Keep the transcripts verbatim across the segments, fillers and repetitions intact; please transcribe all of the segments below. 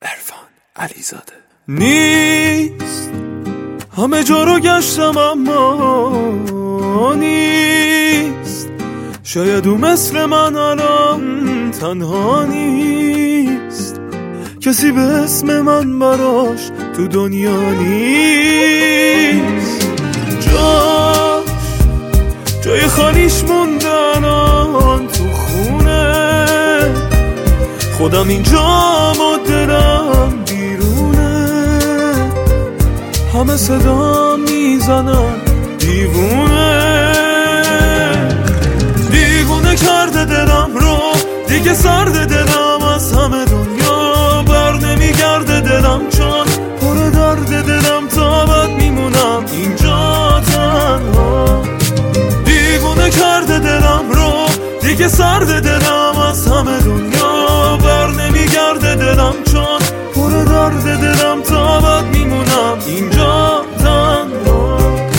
عرفان علیزاده. نیست همه جا رو گشتم اما نیست، شاید او مثل من الان تنها نیست، کسی به اسم من براش تو دنیا نیست. جاش جای خالیش موندن آن تو خونه، خودم اینجام و دلم بیرونه، همه صدا میزنن دیوونه. دیوونه کرده دلم رو، دیگه سرد دلم از همه دنیا بر نمیگرده دلم، چون پر درد دلم تا بد میمونم اینجا تنها. دیوونه کرده دلم رو، دیگه سرد دلم از همه دنیا بر نمیگرده دلم، چون پر درد دلم تا بد میمونم اینجا تنها.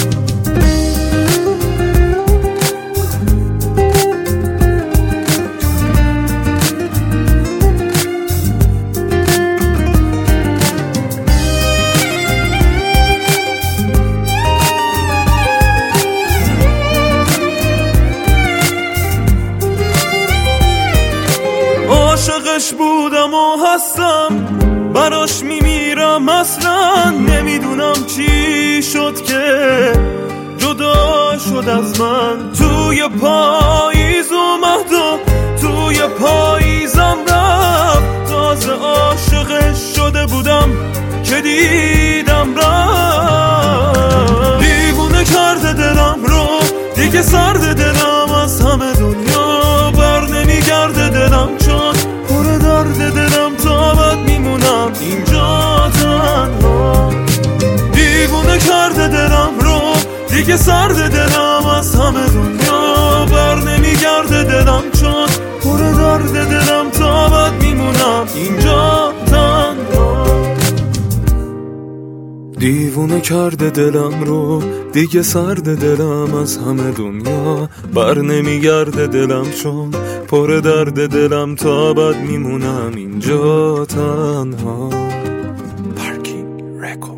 عاشقش بودم و هستم، براش میمیرم، اصلا نمیدونم چی شد که جدا شد از من. توی پاییز اومد و توی پاییزم رفت، تازه عاشقش شده بودم که دیدم رفت. دیوونه کرده دلم رو، دیگه سرد دلم از همه دنیا بر نمیگرده دلم، چون پر درد دلم تا بد میمونم اینجا تنها. دیوونه کرده دلم رو، دیگه سرد دلم از همه دنیا بر نمیگرده دلم، چون پر درد دلم تا بد میمونم اینجا تنها. دیوونه کرده دلم رو، دیگه سرد دلم از همه دنیا بر نمیگرده دلم، چون پر درد دلم تا بد میمونم اینجا تنها. پارکینگ رکورد.